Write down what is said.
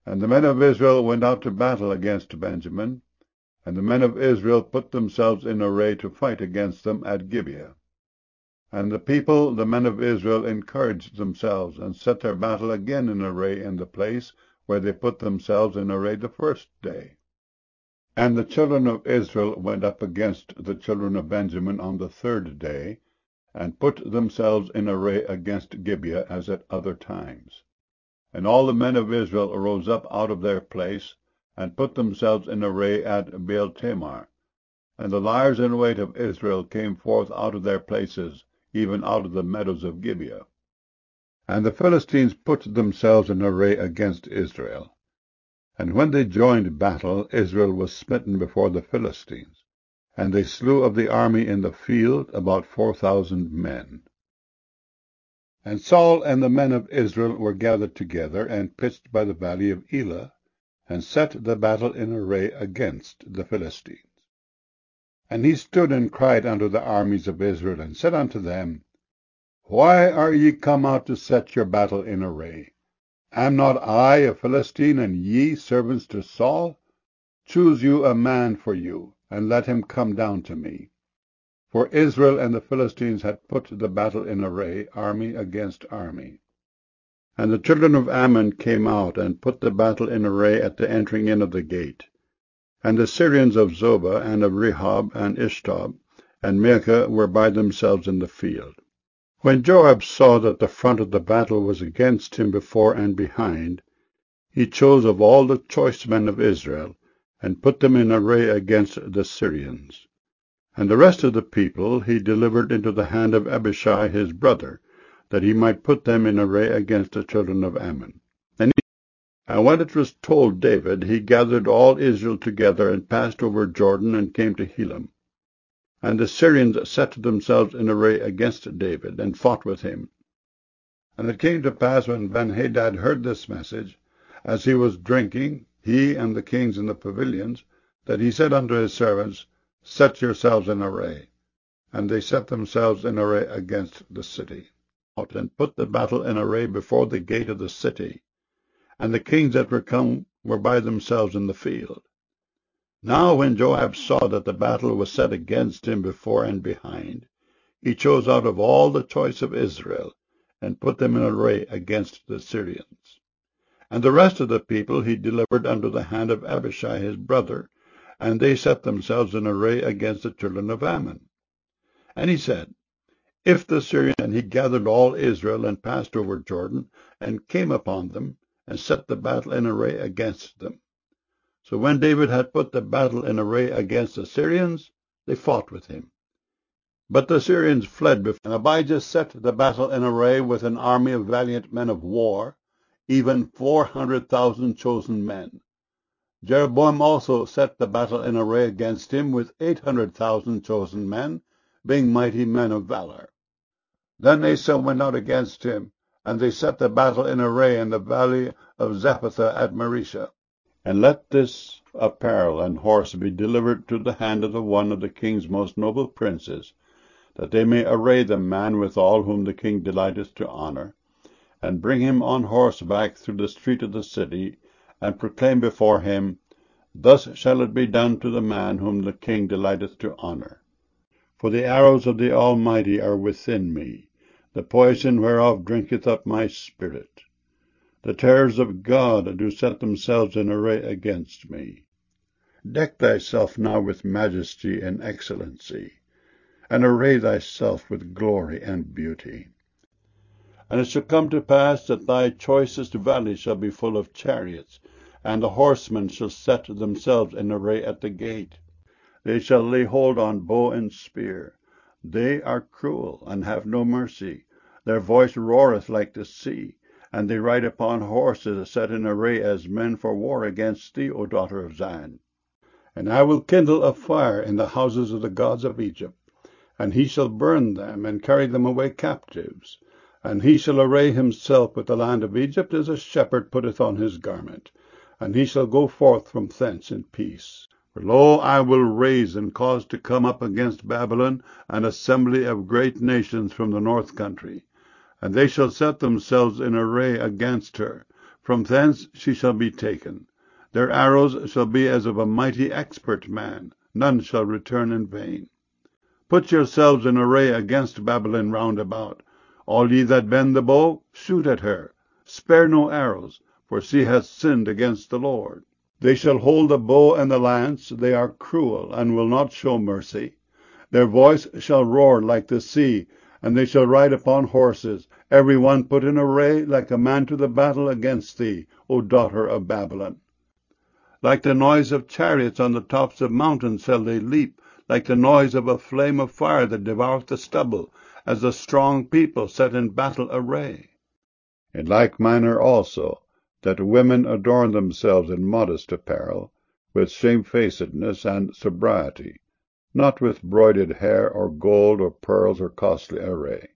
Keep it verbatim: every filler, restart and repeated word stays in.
And the men of Israel went out to battle against Benjamin, and the men of Israel put themselves in array to fight against them at Gibeah. And the people, the men of Israel, encouraged themselves, and set their battle again in array in the place where they put themselves in array the first day. And the children of Israel went up against the children of Benjamin on the third day, and put themselves in array against Gibeah as at other times. And all the men of Israel arose up out of their place, and put themselves in array at Baal-tamar. And the liers in wait of Israel came forth out of their places, even out of the meadows of Gibeah. And the Philistines put themselves in array against Israel. And when they joined battle, Israel was smitten before the Philistines. And they slew of the army in the field about four thousand men. And Saul and the men of Israel were gathered together, and pitched by the valley of Elah, and set the battle in array against the Philistines. And he stood and cried unto the armies of Israel, and said unto them, Why are ye come out to set your battle in array? Am not I a Philistine, and ye servants to Saul? Choose you a man for you, and let him come down to me. For Israel and the Philistines had put the battle in array, army against army. And the children of Ammon came out, and put the battle in array at the entering in of the gate. And the Syrians of Zobah, and of Rehob, and Ishtob, and Maacah were by themselves in the field. When Joab saw that the front of the battle was against him before and behind, he chose of all the choice men of Israel, and put them in array against the Syrians. And the rest of the people he delivered into the hand of Abishai his brother, that he might put them in array against the children of Ammon. And, he, and when it was told David, he gathered all Israel together, and passed over Jordan, and came to Helam. And the Syrians set themselves in array against David, and fought with him. And it came to pass, when Benhadad heard this message, as he was drinking, he and the kings in the pavilions, that he said unto his servants, Set yourselves in array. And they set themselves in array against the city, and put the battle in array before the gate of the city. And the kings that were come were by themselves in the field. Now when Joab saw that the battle was set against him before and behind, he chose out of all the choice of Israel, and put them in array against the Syrians. And the rest of the people he delivered unto the hand of Abishai his brother, and they set themselves in array against the children of Ammon. And he said, If the Syrians, and he gathered all Israel, and passed over Jordan, and came upon them, and set the battle in array against them. So when David had put the battle in array against the Syrians, they fought with him. But the Syrians fled before, and Abijah set the battle in array with an army of valiant men of war, even four hundred thousand chosen men. Jeroboam also set the battle in array against him with eight hundred thousand chosen men, being mighty men of valor. Then Asa went out against him, and they set the battle in array in the valley of Zephathah at Mareshah. And let this apparel and horse be delivered to the hand of the one of the king's most noble princes, that they may array the man withal whom the king delighteth to honor, and bring him on horseback through the street of the city, and proclaim before him, Thus shall it be done to the man whom the king delighteth to honor. For the arrows of the Almighty are within me, the poison whereof drinketh up my spirit. The terrors of God do set themselves in array against me. Deck thyself now with majesty and excellency, and array thyself with glory and beauty. And it shall come to pass that thy choicest valley shall be full of chariots, and the horsemen shall set themselves in array at the gate. They shall lay hold on bow and spear. They are cruel, and have no mercy. Their voice roareth like the sea, and they ride upon horses set in array as men for war against thee, O daughter of Zion. And I will kindle a fire in the houses of the gods of Egypt, and he shall burn them, and carry them away captives. And he shall array himself with the land of Egypt, as a shepherd putteth on his garment, and he shall go forth from thence in peace. For lo, I will raise and cause to come up against Babylon an assembly of great nations from the north country, and they shall set themselves in array against her. from thence she shall be taken. Their arrows shall be as of a mighty expert man, none shall return in vain. Put yourselves in array against Babylon round about. All ye that bend the bow, shoot at her. Spare no arrows, for she hath sinned against the Lord. They shall hold the bow and the lance, they are cruel, and will not show mercy. Their voice shall roar like the sea, and they shall ride upon horses, every one put in array like a man to the battle against thee, O daughter of Babylon. Like the noise of chariots on the tops of mountains shall they leap, like the noise of a flame of fire that devoureth the stubble, as a strong people set in battle array. In like manner also, that women adorn themselves in modest apparel, with shamefacedness and sobriety, not with broided hair, or gold, or pearls, or costly array.